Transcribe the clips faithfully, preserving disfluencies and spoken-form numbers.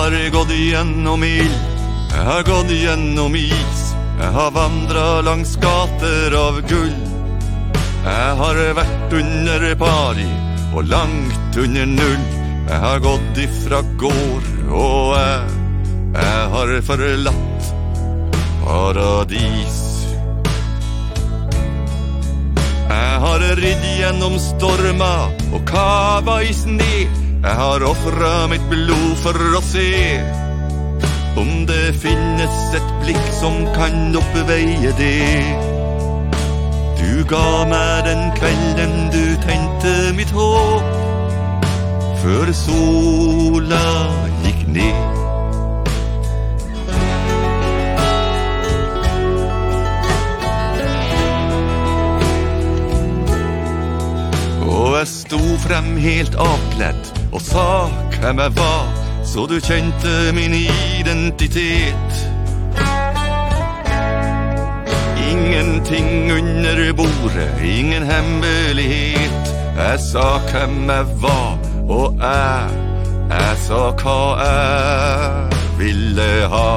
har gått gjennom ild, jeg har gått gjennom is, jeg har vandret langs gater av gull. Jeg har vært under pari og langt under null. Jeg har gått ifra gård og jeg, jeg har forlatt paradis. Jeg har ridd gjennom stormer og kava i sne. Jeg har offret mitt blod for å se om det finnes et blikk som kan oppveie det. Du ga meg den kvelden du tente mitt håp, før sola gikk ned. Og jeg sto frem helt avkledd og sa hvem jeg var, så du kjente min identitet. Ingenting under bordet, ingen hemmelighet. Jeg sa hvem jeg var, og jeg, jeg sa hva jeg ville ha.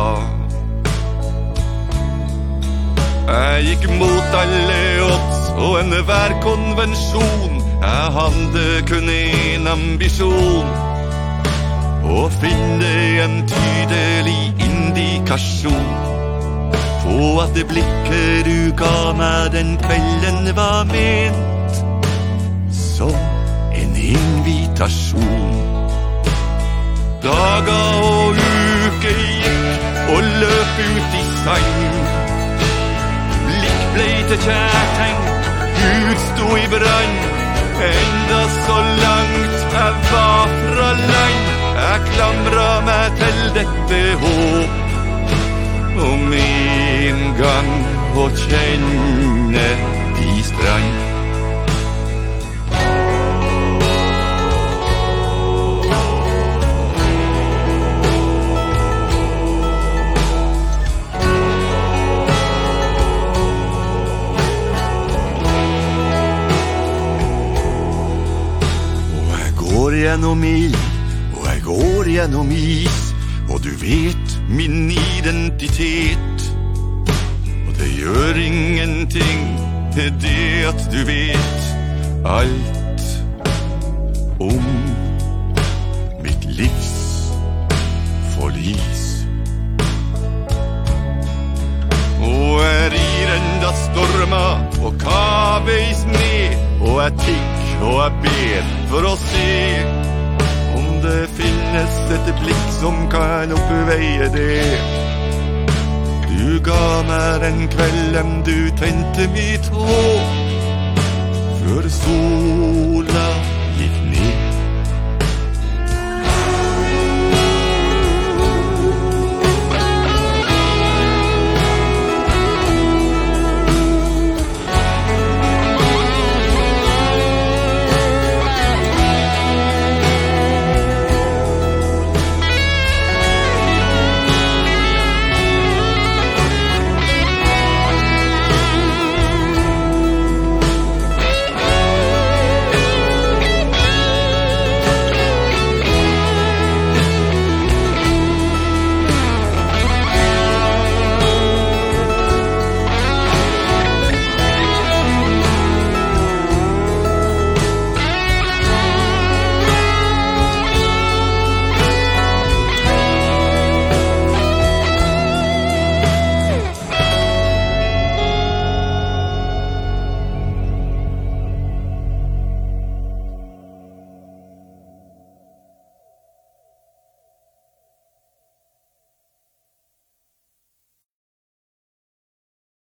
Jeg gikk mot alle odds og enhver konvensjon. Jeg hadde kun en ambisjon, å finne en tydelig indikasjon på at det blikket du ga meg den kvelden var ment som en invitasjon. Dager og uker gikk og løp ut i sand. Blikk ble til kjærtegn, Gud sto i brann. Enda så langt jeg var fra land, jeg klamret meg til dette håp om en gang å kjenne de strand. Gjennom ild, og jeg går gjennom is, og du vet min identitet. Og det gjør ingenting, det at du vet alt om mitt livs forlis. Og jeg rir enda stormer og kave i sne, og jeg tikk og jeg ber for å se om det finnes et blikk som kan oppveie det. Du ga meg den kvelden du tente mitt håp, før sola